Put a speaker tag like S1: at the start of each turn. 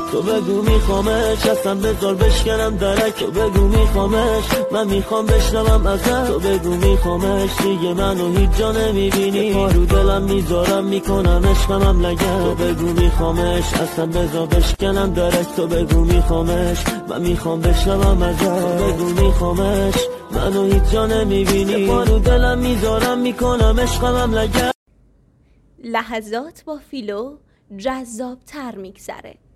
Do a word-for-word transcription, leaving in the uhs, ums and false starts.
S1: تو بگو میخوامش اصلا بذار بشکنم درک، تو بگو میخوامش من میخوام بشنوم ازت، تو بگو میخوامش دیگه منو هیچ جا نمیبینی، رو دلم میذارم میکنم عشقم لگن، تو بگو میخوامش اصلا بذار بشکنم درک، تو بگو میخوامش من میخوام بشنوم ازت، تو بگو میخوامش منو هیچ جا نمیبینی، رو دلم میذارم میکنم عشقم لگن.
S2: لحظات با فیلو جذاب تر میگذره.